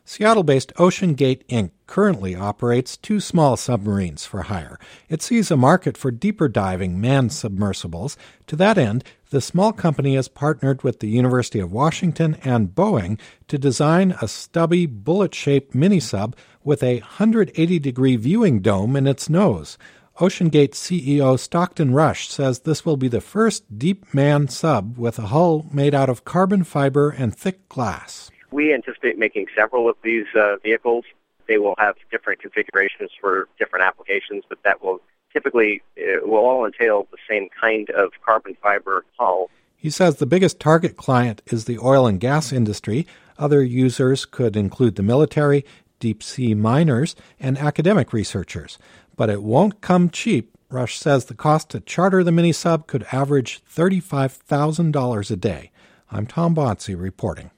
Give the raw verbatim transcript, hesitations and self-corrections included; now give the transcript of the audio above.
Seattle-based OceanGate, Incorporated currently operates two small submarines for hire. It sees a market for deeper diving manned submersibles. To that end, the small company has partnered with the University of Washington and Boeing to design a stubby, bullet-shaped mini-sub with a one hundred eighty degree viewing dome in its nose. OceanGate C E O Stockton Rush says this will be the first deep manned sub with a hull made out of carbon fiber and thick glass. We anticipate making several of these uh, vehicles. They will have different configurations for different applications, but that will typically uh, will all entail the same kind of carbon fiber hull. He says the biggest target client is the oil and gas industry. Other users could include the military, deep-sea miners, and academic researchers. But it won't come cheap. Rush says the cost to charter the mini-sub could average thirty-five thousand dollars a day. I'm Tom Botsey reporting.